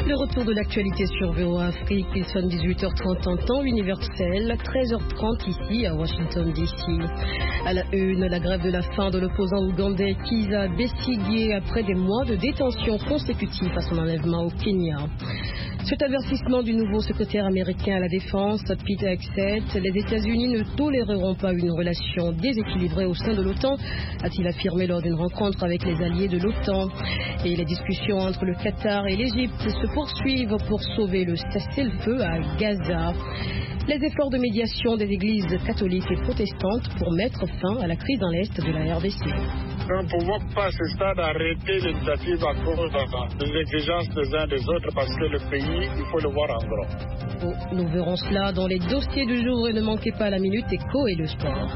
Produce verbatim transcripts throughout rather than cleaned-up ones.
Le retour de l'actualité sur V O A Afrique, il sonne dix-huit heures trente en temps universel, treize heures trente ici à Washington D C. À la une, la grève de la faim de l'opposant ougandais Kizza Besigye après des mois de détention consécutifs à son enlèvement au Kenya. Cet avertissement du nouveau secrétaire américain à la défense, Pete Hegseth, les États-Unis ne toléreront pas une relation déséquilibrée au sein de l'OTAN, a-t-il affirmé lors d'une rencontre avec les alliés de l'OTAN. Et les discussions entre le Qatar et l'Égypte se poursuivent pour sauver le cessez-le-feu à Gaza. Les efforts de médiation des églises catholiques et protestantes pour mettre fin à la crise dans l'Est de la R D C. Nous ne pouvons pas à ce stade arrêter l'initiative à cause des exigences des uns des autres parce que le pays, il faut le voir en grand. Oh, nous verrons cela dans les dossiers du jour et ne manquez pas la Minute Éco et le sport.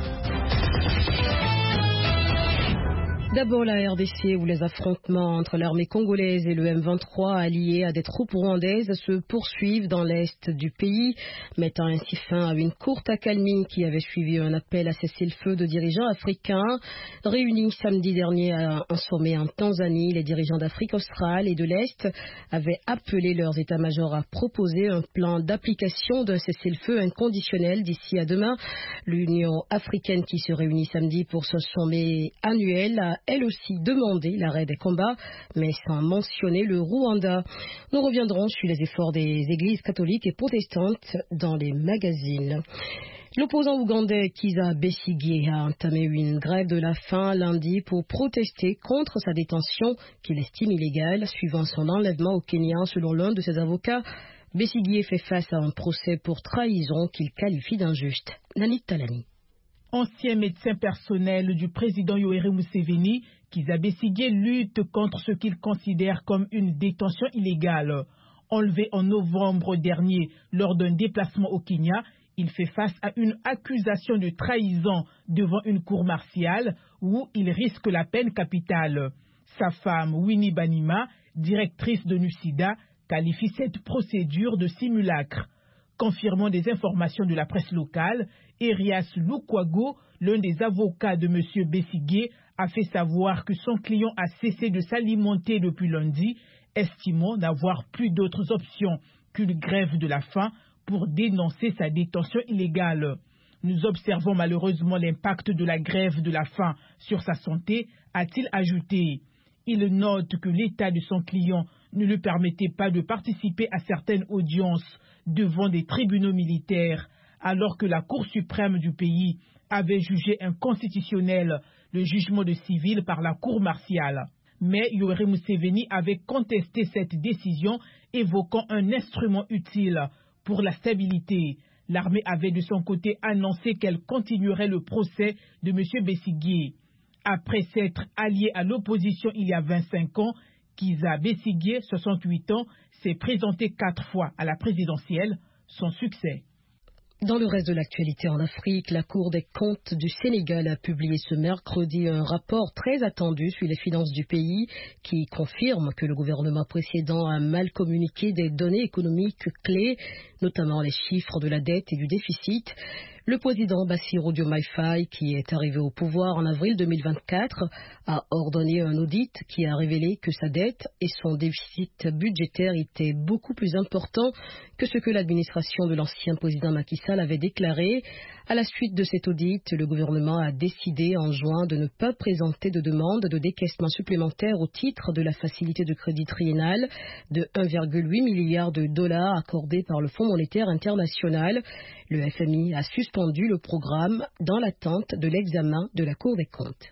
D'abord la R D C où les affrontements entre l'armée congolaise et le M vingt-trois alliés à des troupes rwandaises se poursuivent dans l'est du pays, mettant ainsi fin à une courte accalmie qui avait suivi un appel à cesser le feu de dirigeants africains. Réunis samedi dernier à un sommet en Tanzanie, les dirigeants d'Afrique australe et de l'Est avaient appelé leurs états-majors à proposer un plan d'application d'un cessez-le-feu inconditionnel d'ici à demain. L'Union africaine qui se réunit samedi pour ce sommet annuel a elle aussi demandé l'arrêt des combats, mais sans mentionner le Rwanda. Nous reviendrons sur les efforts des églises catholiques et protestantes dans les magazines. L'opposant ougandais Kizza Besigye a entamé une grève de la faim lundi pour protester contre sa détention qu'il estime illégale suivant son enlèvement au Kenya selon l'un de ses avocats. Besigye fait face à un procès pour trahison qu'il qualifie d'injuste. Nanit Talani. Ancien médecin personnel du président Yoweri Museveni, Kizza Besigye lutte contre ce qu'il considère comme une détention illégale. Enlevé en novembre dernier lors d'un déplacement au Kenya, il fait face à une accusation de trahison devant une cour martiale où il risque la peine capitale. Sa femme, Winnie Banima, directrice de NUSIDA, qualifie cette procédure de simulacre. Confirmant des informations de la presse locale, Erias Lukwago, l'un des avocats de M. Besigye, a fait savoir que son client a cessé de s'alimenter depuis lundi, estimant n'avoir plus d'autres options qu'une grève de la faim pour dénoncer sa détention illégale. Nous observons malheureusement l'impact de la grève de la faim sur sa santé, a-t-il ajouté. Il note que l'état de son client ne lui permettait pas de participer à certaines audiences devant des tribunaux militaires, alors que la Cour suprême du pays avait jugé inconstitutionnel le jugement de civil par la Cour martiale. Mais Yoweri Museveni avait contesté cette décision, évoquant un instrument utile pour la stabilité. L'armée avait de son côté annoncé qu'elle continuerait le procès de M. Besigye. Après s'être allié à l'opposition il y a vingt-cinq ans, Kizza Besigye, soixante-huit ans, s'est présenté quatre fois à la présidentielle, sans succès. Dans le reste de l'actualité en Afrique, la Cour des comptes du Sénégal a publié ce mercredi un rapport très attendu sur les finances du pays qui confirme que le gouvernement précédent a mal communiqué des données économiques clés, notamment les chiffres de la dette et du déficit. Le président Bassirou Diomaye Faye, qui est arrivé au pouvoir en avril deux mille vingt-quatre, a ordonné un audit qui a révélé que sa dette et son déficit budgétaire étaient beaucoup plus importants que ce que l'administration de l'ancien président Macky Sall avait déclaré. À la suite de cet audit, le gouvernement a décidé en juin de ne pas présenter de demande de décaissement supplémentaire au titre de la facilité de crédit triennale de un virgule huit milliard de dollars accordée par le Fonds monétaire international. Le F M I a suspendu le programme dans l'attente de l'examen de la Cour des comptes.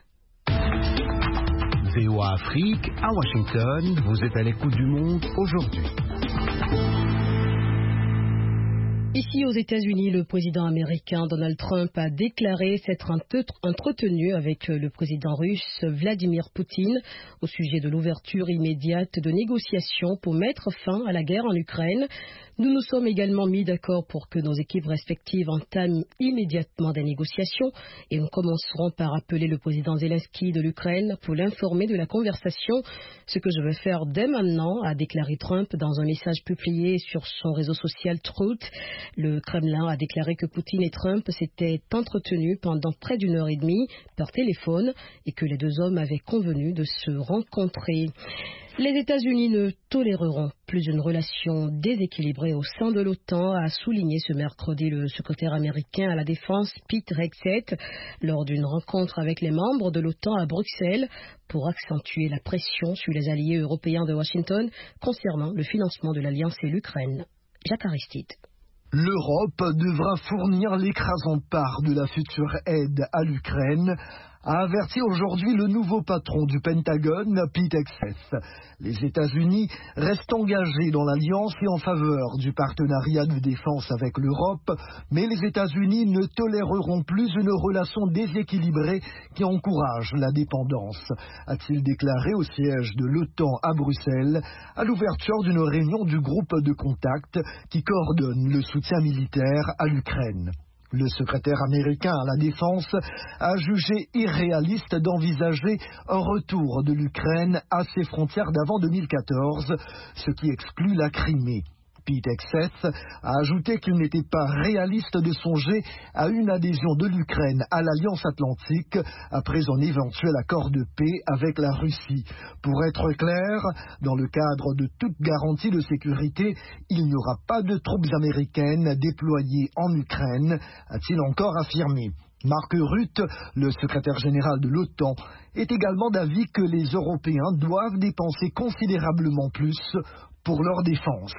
V O A Afrique, à Washington, vous êtes à l'écoute du monde aujourd'hui. Ici aux États-Unis, le président américain Donald Trump a déclaré s'être entretenu avec le président russe Vladimir Poutine au sujet de l'ouverture immédiate de négociations pour mettre fin à la guerre en Ukraine. Nous nous sommes également mis d'accord pour que nos équipes respectives entament immédiatement des négociations et nous commencerons par appeler le président Zelensky de l'Ukraine pour l'informer de la conversation, ce que je vais faire dès maintenant, a déclaré Trump dans un message publié sur son réseau social Truth. Le Kremlin a déclaré que Poutine et Trump s'étaient entretenus pendant près d'une heure et demie par téléphone et que les deux hommes avaient convenu de se rencontrer. Les États-Unis ne toléreront plus une relation déséquilibrée au sein de l'OTAN, a souligné ce mercredi le secrétaire américain à la Défense Pete Hegseth lors d'une rencontre avec les membres de l'OTAN à Bruxelles pour accentuer la pression sur les alliés européens de Washington concernant le financement de l'Alliance et l'Ukraine. Jacques Aristide. L'Europe devra fournir l'écrasante part de la future aide à l'Ukraine, a averti aujourd'hui le nouveau patron du Pentagone, Pete Hegseth. Les États-Unis restent engagés dans l'alliance et en faveur du partenariat de défense avec l'Europe, mais les États-Unis ne toléreront plus une relation déséquilibrée qui encourage la dépendance, a-t-il déclaré au siège de l'OTAN à Bruxelles, à l'ouverture d'une réunion du groupe de contact qui coordonne le soutien militaire à l'Ukraine. Le secrétaire américain à la Défense a jugé irréaliste d'envisager un retour de l'Ukraine à ses frontières d'avant deux mille quatorze, ce qui exclut la Crimée. Pete Hegseth a ajouté qu'il n'était pas réaliste de songer à une adhésion de l'Ukraine à l'Alliance Atlantique après un éventuel accord de paix avec la Russie. Pour être clair, dans le cadre de toute garantie de sécurité, il n'y aura pas de troupes américaines déployées en Ukraine, a-t-il encore affirmé. Mark Rutte, le secrétaire général de l'OTAN, est également d'avis que les Européens doivent dépenser considérablement plus pour leur défense.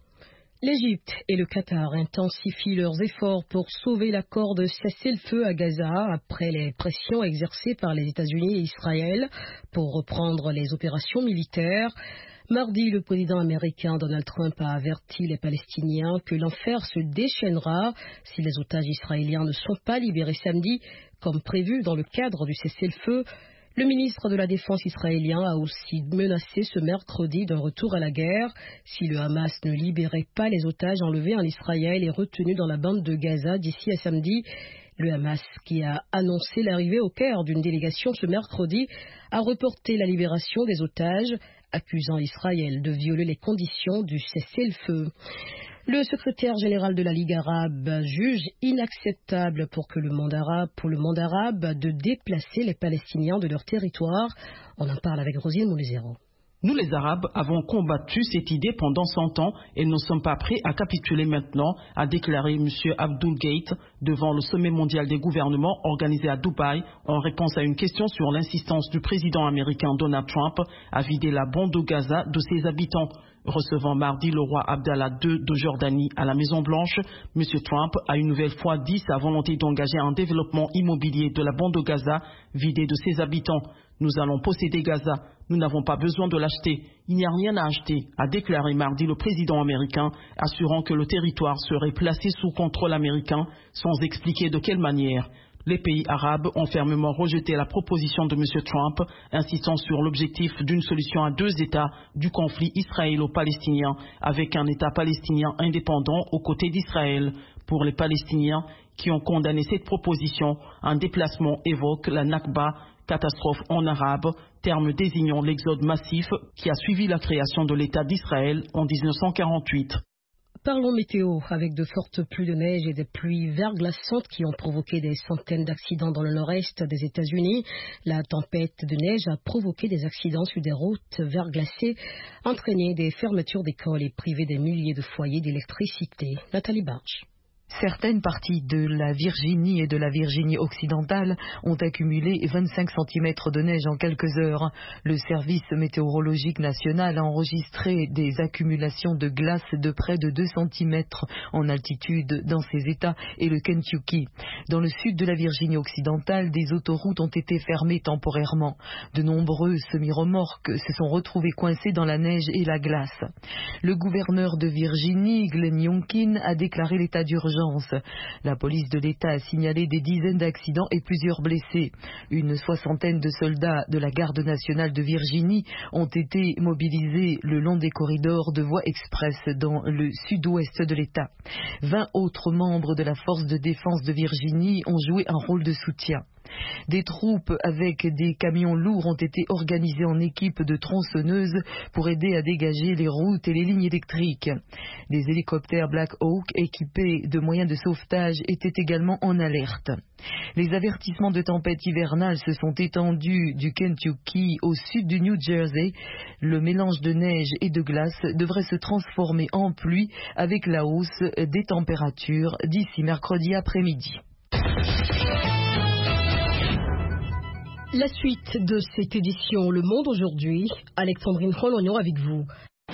L'Égypte et le Qatar intensifient leurs efforts pour sauver l'accord de cessez-le-feu à Gaza après les pressions exercées par les États-Unis et Israël pour reprendre les opérations militaires. Mardi, le président américain Donald Trump a averti les Palestiniens que l'enfer se déchaînera si les otages israéliens ne sont pas libérés samedi, comme prévu dans le cadre du cessez-le-feu. Le ministre de la Défense israélien a aussi menacé ce mercredi d'un retour à la guerre si le Hamas ne libérait pas les otages enlevés en Israël et retenus dans la bande de Gaza d'ici à samedi. Le Hamas, qui a annoncé l'arrivée au Caire d'une délégation ce mercredi, a reporté la libération des otages, accusant Israël de violer les conditions du cessez-le-feu. Le secrétaire général de la Ligue arabe juge inacceptable pour, que le monde arabe, pour le monde arabe de déplacer les Palestiniens de leur territoire. On en parle avec Rosine Moulezero. Nous les Arabes avons combattu cette idée pendant cent ans et ne sommes pas prêts à capituler maintenant, a déclaré M. Abdul Gate devant le sommet mondial des gouvernements organisé à Dubaï en réponse à une question sur l'insistance du président américain Donald Trump à vider la bande de Gaza de ses habitants. Recevant mardi le roi Abdallah deux de Jordanie à la Maison-Blanche, M. Trump a une nouvelle fois dit sa volonté d'engager un développement immobilier de la bande de Gaza vidée de ses habitants. Nous allons posséder Gaza. Nous n'avons pas besoin de l'acheter. Il n'y a rien à acheter, a déclaré mardi le président américain, assurant que le territoire serait placé sous contrôle américain, sans expliquer de quelle manière. Les pays arabes ont fermement rejeté la proposition de M. Trump, insistant sur l'objectif d'une solution à deux États du conflit israélo-palestinien, avec un État palestinien indépendant aux côtés d'Israël. Pour les Palestiniens qui ont condamné cette proposition, un déplacement évoque la Nakba, catastrophe en arabe, terme désignant l'exode massif qui a suivi la création de l'État d'Israël en mille neuf cent quarante-huit. Parlons météo, avec de fortes pluies de neige et des pluies verglaçantes qui ont provoqué des centaines d'accidents dans le nord-est des États-Unis. La tempête de neige a provoqué des accidents sur des routes verglacées, entraîné des fermetures d'écoles et privé des milliers de foyers d'électricité. Nathalie Barge. Certaines parties de la Virginie et de la Virginie occidentale ont accumulé vingt-cinq centimètres de neige en quelques heures. Le service météorologique national a enregistré des accumulations de glace de près de deux centimètres en altitude dans ces États et le Kentucky. Dans le sud de la Virginie occidentale, des autoroutes ont été fermées temporairement. De nombreux semi-remorques se sont retrouvés coincés dans la neige et la glace. Le gouverneur de Virginie, Glenn Youngkin, a déclaré l'état d'urgence. La police de l'État a signalé des dizaines d'accidents et plusieurs blessés. Une soixantaine de soldats de la Garde nationale de Virginie ont été mobilisés le long des corridors de voies express dans le sud-ouest de l'État. vingt autres membres de la force de défense de Virginie ont joué un rôle de soutien. Des troupes avec des camions lourds ont été organisées en équipe de tronçonneuses pour aider à dégager les routes et les lignes électriques. Des hélicoptères Black Hawk équipés de moyens de sauvetage étaient également en alerte. Les avertissements de tempête hivernale se sont étendus du Kentucky au sud du New Jersey. Le mélange de neige et de glace devrait se transformer en pluie avec la hausse des températures d'ici mercredi après-midi. La suite de cette édition Le Monde aujourd'hui, Alexandrine Rolognon avec vous.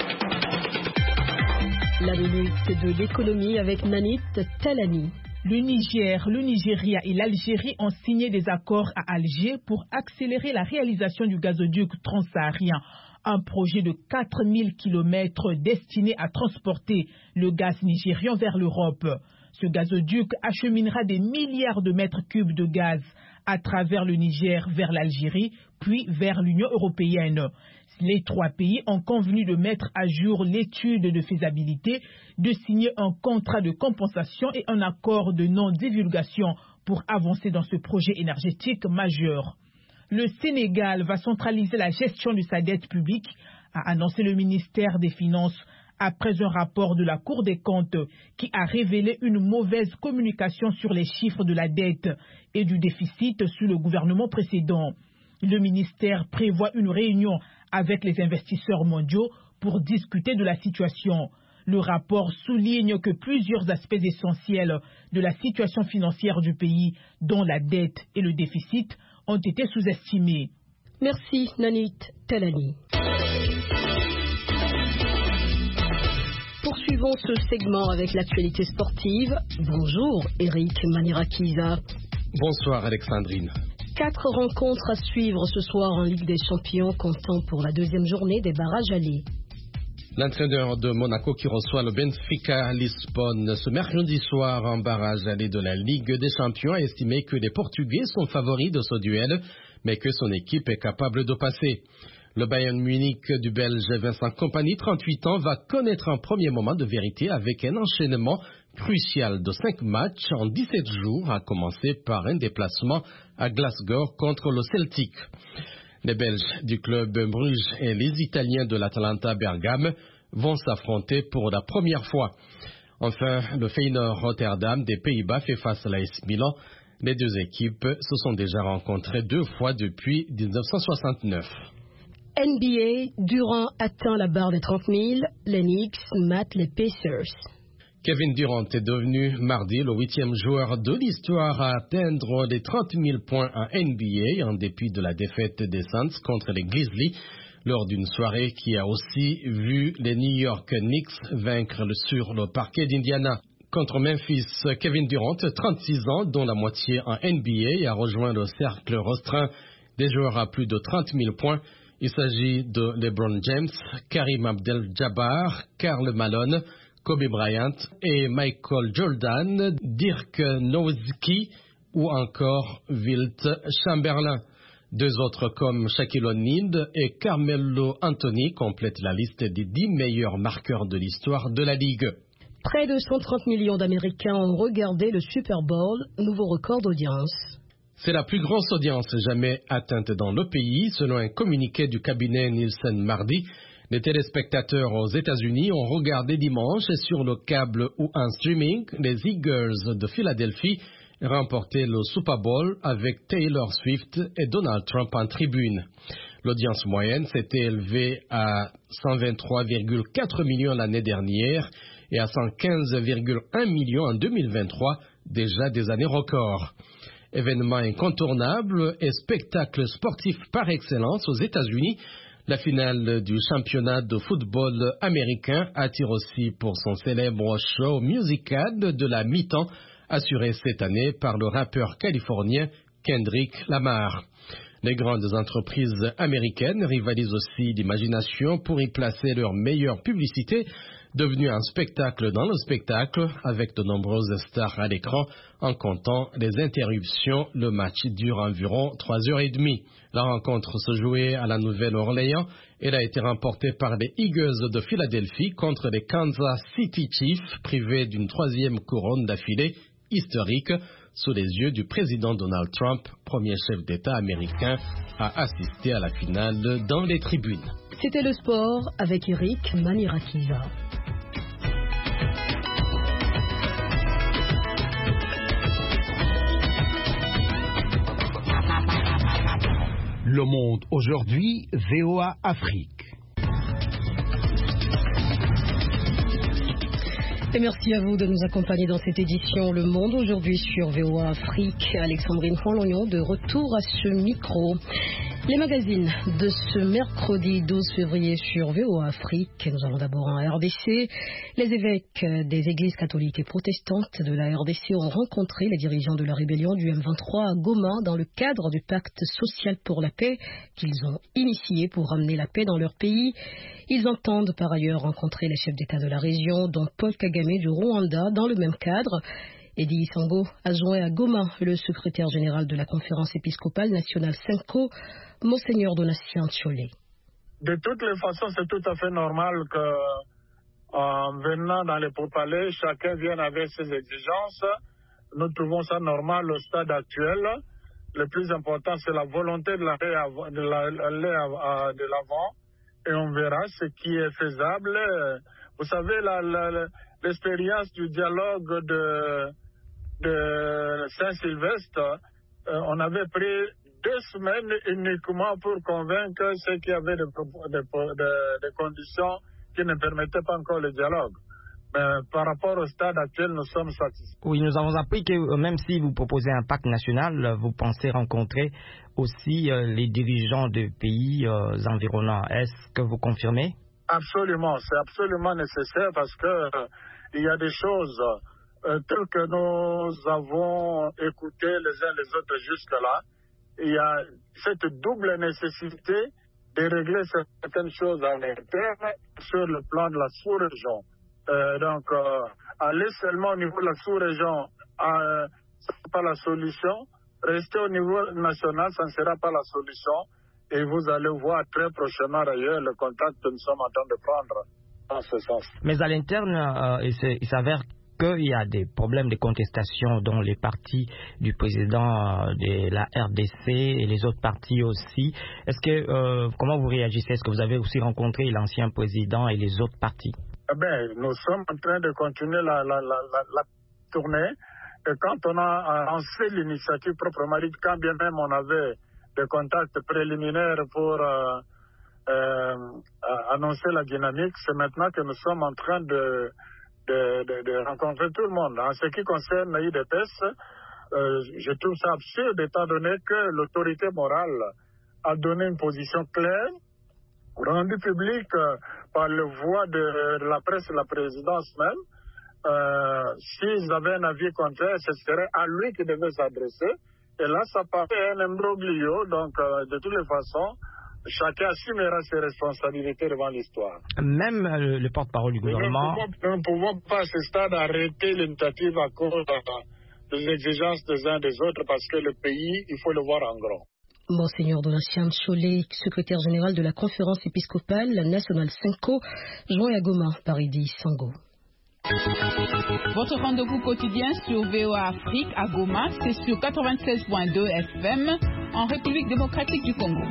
La minute de l'économie avec Nanit Talani. Le Niger, le Nigeria et l'Algérie ont signé des accords à Alger pour accélérer la réalisation du gazoduc transsaharien, un projet de quatre mille kilomètres destiné à transporter le gaz nigérian vers l'Europe. Ce gazoduc acheminera des milliards de mètres cubes de gaz à travers le Niger vers l'Algérie, puis vers l'Union européenne. Les trois pays ont convenu de mettre à jour l'étude de faisabilité, de signer un contrat de compensation et un accord de non-divulgation pour avancer dans ce projet énergétique majeur. Le Sénégal va centraliser la gestion de sa dette publique, a annoncé le ministère des Finances, après un rapport de la Cour des comptes qui a révélé une mauvaise communication sur les chiffres de la dette et du déficit sous le gouvernement précédent. Le ministère prévoit une réunion avec les investisseurs mondiaux pour discuter de la situation. Le rapport souligne que plusieurs aspects essentiels de la situation financière du pays, dont la dette et le déficit, ont été sous-estimés. Merci Nanit Talani. Poursuivons ce segment avec l'actualité sportive. Bonjour Eric Manirakiza. Bonsoir Alexandrine. Quatre rencontres à suivre ce soir en Ligue des Champions, comptant pour la deuxième journée des barrages allés. L'entraîneur de Monaco qui reçoit le Benfica Lisbonne ce mercredi soir en barrage allé de la Ligue des Champions a estimé que les Portugais sont favoris de ce duel, mais que son équipe est capable de passer. Le Bayern Munich du Belge Vincent Kompany, trente-huit ans, va connaître un premier moment de vérité avec un enchaînement crucial de cinq matchs en dix-sept jours, à commencer par un déplacement à Glasgow contre le Celtic. Les Belges du club Bruges et les Italiens de l'Atalanta Bergame vont s'affronter pour la première fois. Enfin, le Feyenoord Rotterdam des Pays-Bas fait face à l'A S Milan. Les deux équipes se sont déjà rencontrées deux fois depuis dix-neuf cent soixante-neuf. N B A, Durant atteint la barre des trente mille, les Knicks matent les Pacers. Kevin Durant est devenu mardi le huitième joueur de l'histoire à atteindre les trente mille points en N B A en dépit de la défaite des Suns contre les Grizzlies lors d'une soirée qui a aussi vu les New York Knicks vaincre sur le parquet d'Indiana. Contre Memphis, Kevin Durant, trente-six ans, dont la moitié en N B A, a rejoint le cercle restreint des joueurs à plus de trente mille points. Il s'agit de LeBron James, Karim Abdel-Jabbar, Karl Malone, Kobe Bryant et Michael Jordan, Dirk Nowitzki ou encore Wilt Chamberlain. Deux autres comme Shaquille O'Neal et Carmelo Anthony complètent la liste des dix meilleurs marqueurs de l'histoire de la Ligue. Près de cent trente millions d'Américains ont regardé le Super Bowl, nouveau record d'audience. C'est la plus grosse audience jamais atteinte dans le pays, selon un communiqué du cabinet Nielsen mardi. Les téléspectateurs aux États-Unis ont regardé dimanche sur le câble ou en streaming les Eagles de Philadelphie remporter le Super Bowl avec Taylor Swift et Donald Trump en tribune. L'audience moyenne s'était élevée à cent vingt-trois virgule quatre millions l'année dernière et à cent quinze virgule un millions en deux mille vingt-trois, déjà des années records. Événement incontournable et spectacle sportif par excellence aux États-Unis, la finale du championnat de football américain attire aussi pour son célèbre show musical de la mi-temps assuré cette année par le rappeur californien Kendrick Lamar. Les grandes entreprises américaines rivalisent aussi d'imagination pour y placer leur meilleure publicité, devenue un spectacle dans le spectacle, avec de nombreuses stars à l'écran. En comptant les interruptions, le match dure environ trois heures et demie. La rencontre se jouait à la Nouvelle-Orléans. Elle a été remportée par les Eagles de Philadelphie contre les Kansas City Chiefs, privés d'une troisième couronne d'affilée historique. sous les yeux du président Donald Trump, premier chef d'État américain à assister à la finale dans les tribunes. C'était le sport avec Eric Manirakiza. Le Monde aujourd'hui, V O A Afrique. Et merci à vous de nous accompagner dans cette édition Le Monde aujourd'hui sur V O A Afrique. Alexandrine Fonlognon de retour à ce micro. Les magazines de ce mercredi douze février sur V O A Afrique. Nous allons d'abord en R D C. Les évêques des églises catholiques et protestantes de la R D C ont rencontré les dirigeants de la rébellion du M vingt-trois à Goma dans le cadre du pacte social pour la paix qu'ils ont initié pour ramener la paix dans leur pays. Ils entendent par ailleurs rencontrer les chefs d'État de la région, dont Paul Kagame du Rwanda, dans le même cadre. Eddie Sango a joint à Goma le secrétaire général de la conférence épiscopale nationale Senko, Monseigneur Donatien Tcholé. De toutes les façons, c'est tout à fait normal que, en venant dans les pourparlers, chacun vienne avec ses exigences. Nous trouvons ça normal au stade actuel. Le plus important, c'est la volonté de l'aller de la, de l'avant. Et on verra ce qui est faisable. Vous savez, la, la, l'expérience du dialogue de, de Saint-Sylvestre, euh, on avait pris deux semaines uniquement pour convaincre ceux qui avaient des, des, des, des conditions qui ne permettaient pas encore le dialogue. Mais par rapport au stade actuel, nous sommes satisfaits. Oui, nous avons appris que même si vous proposez un pacte national, vous pensez rencontrer aussi euh, les dirigeants de pays euh, environnants. Est-ce que vous confirmez? Absolument, c'est absolument nécessaire parce que euh, il y a des choses euh, telles que nous avons écoutées les uns les autres jusque-là. Il y a cette double nécessité de régler certaines choses à l'interne sur le plan de la sous-région. Euh, donc, euh, aller seulement au niveau de la sous-région, euh, ce n'est pas la solution. Rester au niveau national, ça ne sera pas la solution. Et vous allez voir très prochainement d'ailleurs le contact que nous sommes en train de prendre en ce sens. Mais à l'interne, euh, il, il s'avère qu'il y a des problèmes de contestation dont les partis du président euh, de la R D C et les autres partis aussi. Est-ce que, euh, comment vous réagissez? Est-ce que vous avez aussi rencontré l'ancien président et les autres partis? Eh bien, nous sommes en train de continuer la, la, la, la, la tournée. Et quand on a lancé l'initiative proprement dite, quand bien même on avait des contacts préliminaires pour euh, euh, annoncer la dynamique, c'est maintenant que nous sommes en train de, de, de, de rencontrer tout le monde. En ce qui concerne l'I D P S, euh, je trouve ça absurde étant donné que l'autorité morale a donné une position claire, rendue publique euh, par le voie de, de la presse et la présidence même. Euh, s'ils avaient un avis contraire, ce serait à lui qui devait s'adresser. Et là, ça paraît un imbroglio. Donc, euh, de toutes les façons, chacun assumera ses responsabilités devant l'histoire. Même euh, le porte-parole du gouvernement... Nous ne pouvons, pouvons pas à ce stade arrêter l'initiative à cause des exigences des uns des autres parce que le pays, il faut le voir en grand. Monseigneur Donatien Tcholé, secrétaire général de la conférence épiscopale nationale Senko, joint à Goma par Eddie Sango. Votre rendez-vous quotidien sur V O A Afrique à Goma, c'est sur quatre-vingt-seize virgule deux F M en République démocratique du Congo.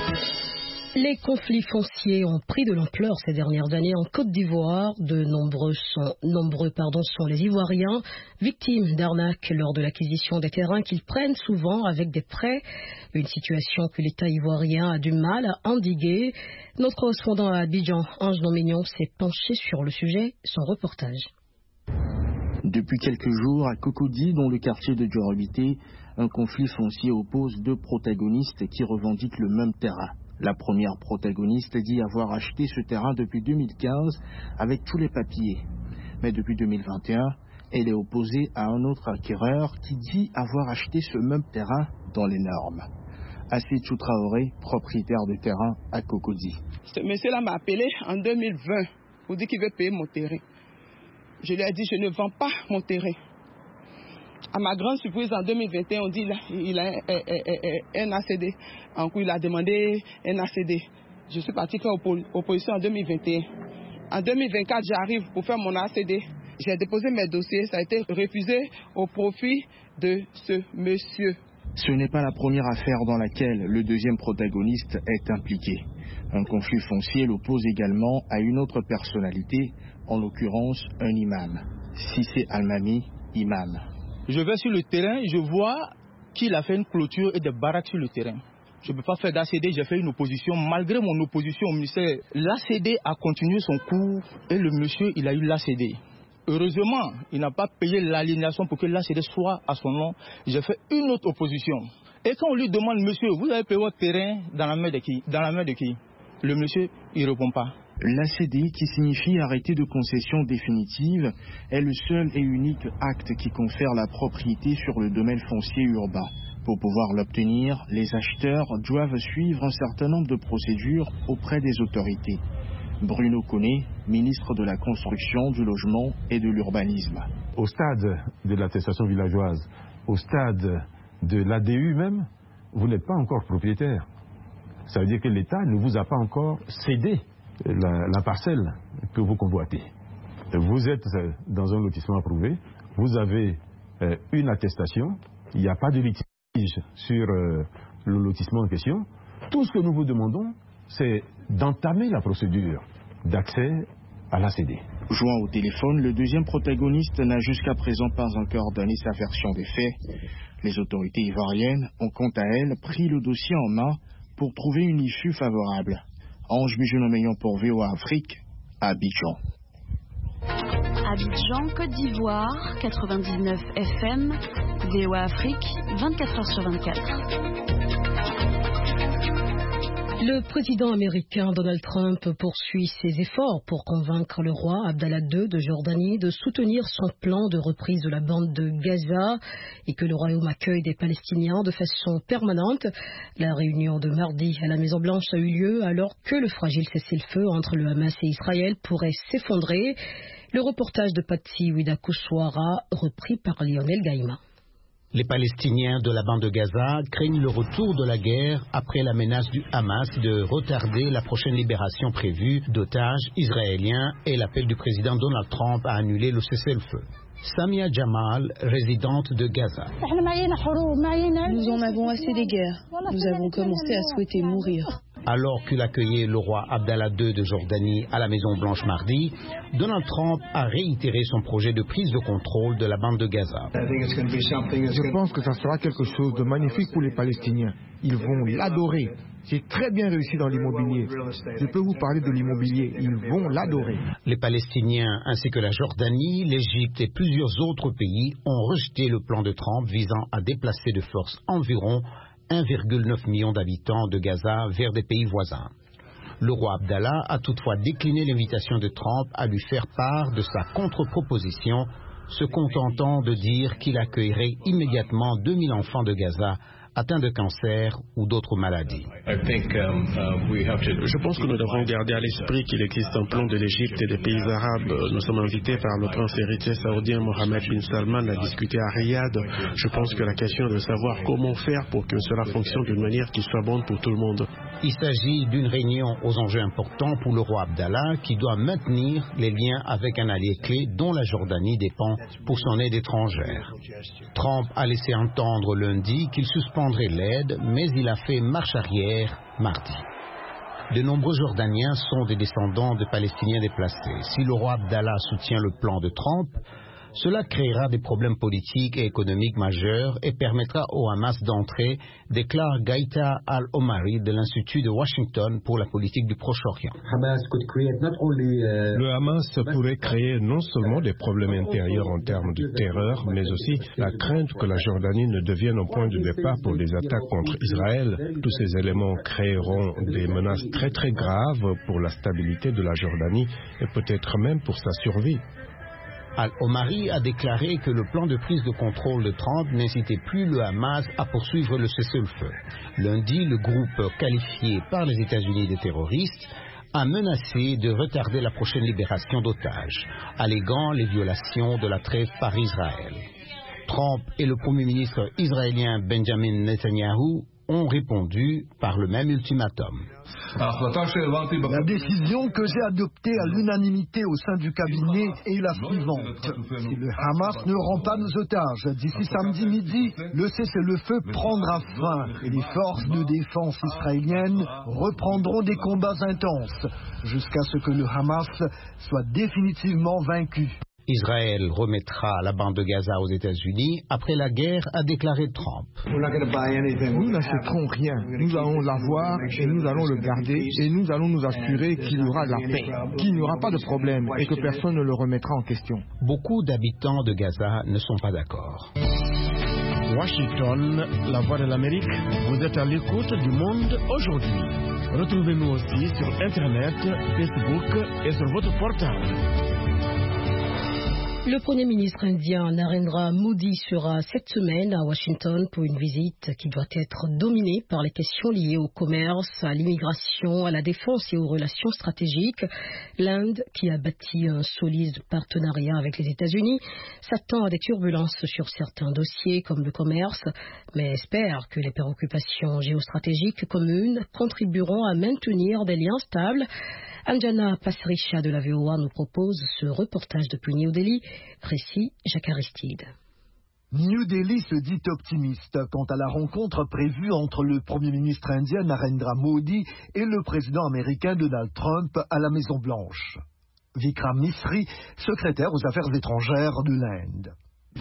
Les conflits fonciers ont pris de l'ampleur ces dernières années en Côte d'Ivoire. De nombreux sont, nombreux, pardon, sont les Ivoiriens victimes d'arnaques lors de l'acquisition des terrains qu'ils prennent souvent avec des prêts. Une situation que l'État ivoirien a du mal à endiguer. Notre correspondant à Abidjan, Ange Dominion, s'est penché sur le sujet. Son reportage. Depuis quelques jours, à Cocody, dans le quartier de Djorobité, un conflit foncier oppose deux protagonistes qui revendiquent le même terrain. La première protagoniste dit avoir acheté ce terrain depuis deux mille quinze avec tous les papiers. Mais depuis deux mille vingt et un, elle est opposée à un autre acquéreur qui dit avoir acheté ce même terrain dans les normes. Assetou Traoré, propriétaire de terrain à Cocody. Ce monsieur-là m'a appelé en deux mille vingt pour dire qu'il veut payer mon terrain. Je lui ai dit je ne vends pas mon terrain. À ma grande surprise, en deux mille vingt et un, on dit qu'il a, a, a, a, a un A C D. En coup, il a demandé un A C D. Je suis parti faire oppo- opposition en deux mille vingt et un. En deux mille vingt-quatre, j'arrive pour faire mon A C D. J'ai déposé mes dossiers, ça a été refusé au profit de ce monsieur. Ce n'est pas la première affaire dans laquelle le deuxième protagoniste est impliqué. Un conflit foncier l'oppose également à une autre personnalité, en l'occurrence un imam. Sissé Almami, imam. Je vais sur le terrain, je vois qu'il a fait une clôture et des baraques sur le terrain. Je ne peux pas faire d'A C D, j'ai fait une opposition. Malgré mon opposition au ministère, l'A C D a continué son cours et le monsieur, il a eu l'A C D. Heureusement, il n'a pas payé l'aliénation pour que l'A C D soit à son nom. J'ai fait une autre opposition. Et quand on lui demande, monsieur, vous avez payé votre terrain dans la main de qui? Dans la main de qui? Le monsieur, il ne répond pas. L'A C D, qui signifie arrêté de concession définitive, est le seul et unique acte qui confère la propriété sur le domaine foncier urbain. Pour pouvoir l'obtenir, les acheteurs doivent suivre un certain nombre de procédures auprès des autorités. Bruno Koné, ministre de la Construction, du Logement et de l'Urbanisme. Au stade de l'attestation villageoise, au stade de l'A D U même, vous n'êtes pas encore propriétaire. Ça veut dire que l'État ne vous a pas encore cédé la, la parcelle que vous convoitez. Vous êtes dans un lotissement approuvé, vous avez euh, une attestation, il n'y a pas de litige sur euh, le lotissement en question. Tout ce que nous vous demandons, c'est d'entamer la procédure d'accès à l'A C D. Joint au téléphone, le deuxième protagoniste n'a jusqu'à présent pas encore donné sa version des faits. Les autorités ivoiriennes ont quant à elles pris le dossier en main pour trouver une issue favorable. Ange Bijonomeillon pour V O A Afrique, Abidjan. Abidjan, Côte d'Ivoire, quatre-vingt-dix-neuf F M, V O A Afrique, vingt-quatre heures sur vingt-quatre. Le président américain Donald Trump poursuit ses efforts pour convaincre le roi Abdallah deux de Jordanie de soutenir son plan de reprise de la bande de Gaza et que le royaume accueille des Palestiniens de façon permanente. La réunion de mardi à la Maison-Blanche a eu lieu alors que le fragile cessez-le-feu entre le Hamas et Israël pourrait s'effondrer. Le reportage de Patsy Ouida-Kouswara, repris par Lionel Gaïma. Les Palestiniens de la bande de Gaza craignent le retour de la guerre après la menace du Hamas de retarder la prochaine libération prévue d'otages israéliens et l'appel du président Donald Trump à annuler le cessez-le-feu. Samia Jamal, résidente de Gaza. Nous en avons assez des guerres. Nous avons commencé à souhaiter mourir. Alors qu'il accueillait le roi Abdallah deux de Jordanie à la Maison-Blanche mardi, Donald Trump a réitéré son projet de prise de contrôle de la bande de Gaza. Je pense que ça sera quelque chose de magnifique pour les Palestiniens. Ils vont l'adorer. C'est très bien réussi dans l'immobilier. Je peux vous parler de l'immobilier. Ils vont l'adorer. Les Palestiniens ainsi que la Jordanie, l'Égypte et plusieurs autres pays ont rejeté le plan de Trump visant à déplacer de force environ un virgule neuf million d'habitants de Gaza vers des pays voisins. Le roi Abdallah a toutefois décliné l'invitation de Trump à lui faire part de sa contre-proposition, se contentant de dire qu'il accueillerait immédiatement deux mille enfants de Gaza atteints de cancer ou d'autres maladies. Je pense que nous devons garder à l'esprit qu'il existe un plan de l'Égypte et des pays arabes. Nous sommes invités par le prince héritier saoudien Mohammed bin Salman à discuter à Riyad. Je pense que la question est de savoir comment faire pour que cela fonctionne d'une manière qui soit bonne pour tout le monde. Il s'agit d'une réunion aux enjeux importants pour le roi Abdallah qui doit maintenir les liens avec un allié clé dont la Jordanie dépend pour son aide étrangère. Trump a laissé entendre lundi qu'il suspendrait l'aide, mais il a fait marche arrière mardi. De nombreux Jordaniens sont des descendants de Palestiniens déplacés. Si le roi Abdallah soutient le plan de Trump, cela créera des problèmes politiques et économiques majeurs et permettra au Hamas d'entrer, déclare Gaïta Al-Omari de l'Institut de Washington pour la politique du Proche-Orient. Le Hamas pourrait créer non seulement des problèmes intérieurs en termes de terreur, mais aussi la crainte que la Jordanie ne devienne un point de départ pour des attaques contre Israël. Tous ces éléments créeront des menaces très très graves pour la stabilité de la Jordanie et peut-être même pour sa survie. Al-Omari a déclaré que le plan de prise de contrôle de Trump n'incitait plus le Hamas à poursuivre le cessez-le-feu. Lundi, le groupe qualifié par les États-Unis de terroriste a menacé de retarder la prochaine libération d'otages, alléguant les violations de la trêve par Israël. Trump et le Premier ministre israélien Benjamin Netanyahu ont répondu par le même ultimatum. La décision que j'ai adoptée à l'unanimité au sein du cabinet est la suivante. Si le Hamas ne rend pas nos otages d'ici samedi midi, le cessez-le-feu prendra fin et les forces de défense israéliennes reprendront des combats intenses jusqu'à ce que le Hamas soit définitivement vaincu. Israël remettra la bande de Gaza aux États-Unis après la guerre, a déclaré Trump. Nous n'achèterons rien. Nous allons l'avoir et nous allons le garder et nous allons nous assurer qu'il y aura de la paix, qu'il n'y aura pas de problème et que personne ne le remettra en question. Beaucoup d'habitants de Gaza ne sont pas d'accord. Washington, la voix de l'Amérique, vous êtes à l'écoute du monde aujourd'hui. Retrouvez-nous aussi sur Internet, Facebook et sur votre portable. Le Premier ministre indien Narendra Modi sera cette semaine à Washington pour une visite qui doit être dominée par les questions liées au commerce, à l'immigration, à la défense et aux relations stratégiques. L'Inde, qui a bâti un solide partenariat avec les États-Unis, s'attend à des turbulences sur certains dossiers comme le commerce, mais espère que les préoccupations géostratégiques communes contribueront à maintenir des liens stables. Anjana Pasricha de la V O A nous propose ce reportage depuis New Delhi. Récit Jacques Aristide. New Delhi se dit optimiste quant à la rencontre prévue entre le Premier ministre indien Narendra Modi et le président américain Donald Trump à la Maison-Blanche. Vikram Misri, secrétaire aux affaires étrangères de l'Inde.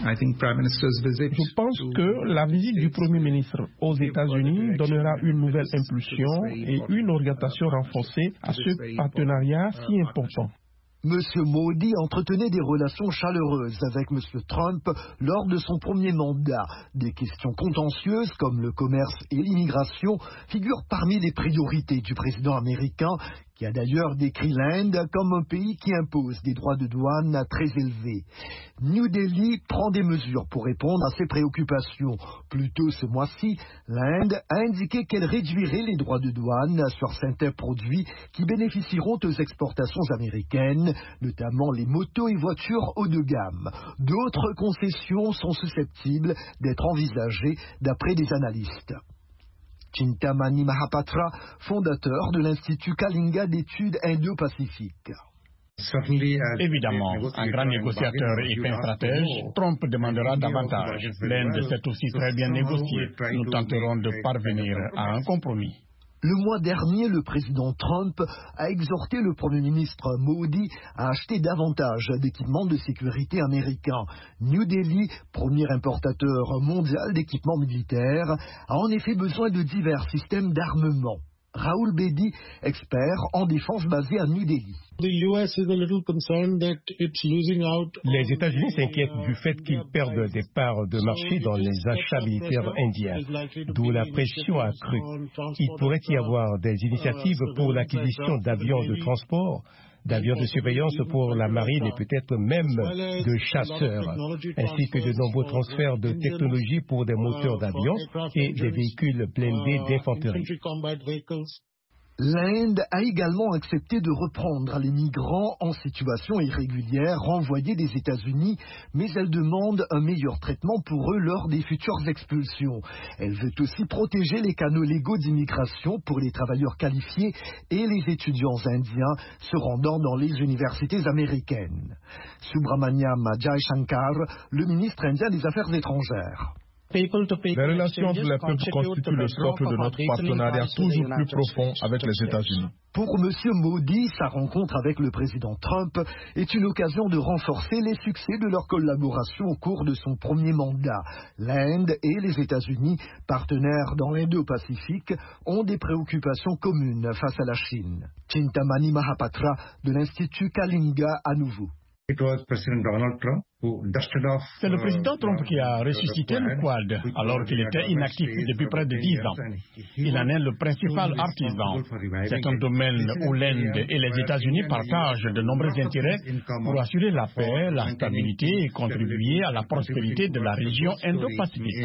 Je pense que la visite du Premier ministre aux États-Unis donnera une nouvelle impulsion et une orientation renforcée à ce partenariat si important. Monsieur Modi entretenait des relations chaleureuses avec Monsieur Trump lors de son premier mandat. Des questions contentieuses comme le commerce et l'immigration figurent parmi les priorités du président américain, qui a d'ailleurs décrit l'Inde comme un pays qui impose des droits de douane très élevés. New Delhi prend des mesures pour répondre à ces préoccupations. Plus tôt ce mois-ci, l'Inde a indiqué qu'elle réduirait les droits de douane sur certains produits qui bénéficieront aux exportations américaines, notamment les motos et voitures haut de gamme. D'autres concessions sont susceptibles d'être envisagées d'après des analystes. Chintamani Mahapatra, fondateur de l'Institut Kalinga d'études indo-pacifiques. Évidemment, un grand négociateur et fin stratège, Trump demandera davantage. L'Inde sait aussi très bien négocier. Nous tenterons de parvenir à un compromis. Le mois dernier, le président Trump a exhorté le Premier ministre Modi à acheter davantage d'équipements de sécurité américains. New Delhi, premier importateur mondial d'équipements militaires, a en effet besoin de divers systèmes d'armement. Rahul Bedi, expert en défense basé à New Delhi. Les États-Unis s'inquiètent du fait qu'ils perdent des parts de marché dans les achats militaires indiens, d'où la pression accrue. Il pourrait y avoir des initiatives pour l'acquisition d'avions de transport, d'avions de surveillance pour la marine et peut-être même de chasseurs, ainsi que de nombreux transferts de technologies pour des moteurs d'avions et des véhicules blindés d'infanterie. L'Inde a également accepté de reprendre les migrants en situation irrégulière renvoyés des États-Unis, mais elle demande un meilleur traitement pour eux lors des futures expulsions. Elle veut aussi protéger les canaux légaux d'immigration pour les travailleurs qualifiés et les étudiants indiens se rendant dans les universités américaines. Subramaniam Jaishankar, le ministre indien des Affaires étrangères. Les relations entre les peuples constituent le socle de notre partenariat toujours plus profond avec les États-Unis. Pour M. Modi, sa rencontre avec le président Trump est une occasion de renforcer les succès de leur collaboration au cours de son premier mandat. L'Inde et les États-Unis, partenaires dans l'Indo-Pacifique, ont des préoccupations communes face à la Chine. Chintamani Mahapatra de l'Institut Kalinga à nouveau. C'est le président Trump qui a ressuscité le Quad, alors qu'il était inactif depuis près de dix ans. Il en est le principal artisan. C'est un domaine où l'Inde et les États-Unis partagent de nombreux intérêts pour assurer la paix, la stabilité et contribuer à la prospérité de la région Indo-Pacifique.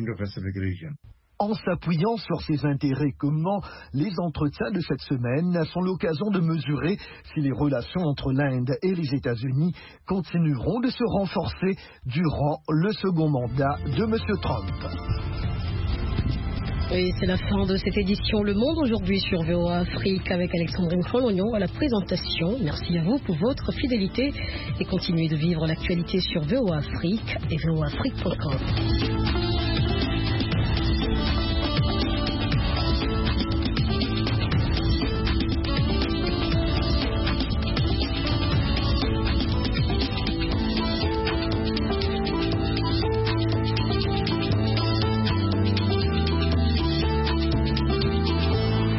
En s'appuyant sur ces intérêts communs, les entretiens de cette semaine sont l'occasion de mesurer si les relations entre l'Inde et les États-Unis continueront de se renforcer durant le second mandat de M. Trump. Et c'est la fin de cette édition Le Monde aujourd'hui sur V O A Afrique avec Alexandrine Folognon à la présentation. Merci à vous pour votre fidélité et continuez de vivre l'actualité sur V O A Afrique et V O A Afrique point com.